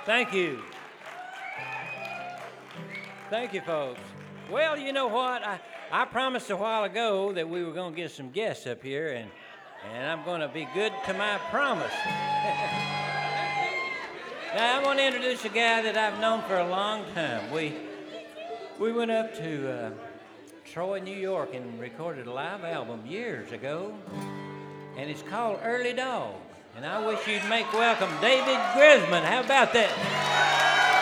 Thank you. Thank you, folks. Well, you know what? I promised a while ago that we were going to get some guests up here, and I'm going to be good to my promise. Now, I want to introduce a guy that I've known for a long time. We went up to Troy, New York, and recorded a live album years ago, and it's called Early Dog. And I wish you'd make welcome David Grisman. How about that?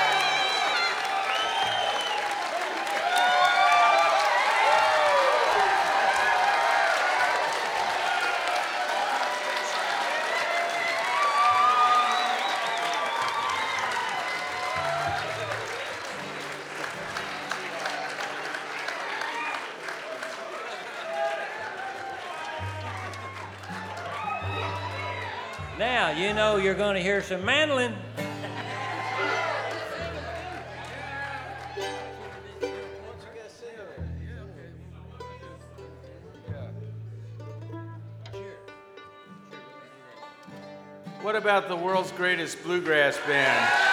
Now, you know you're going to hear some mandolin. What about the world's greatest bluegrass band?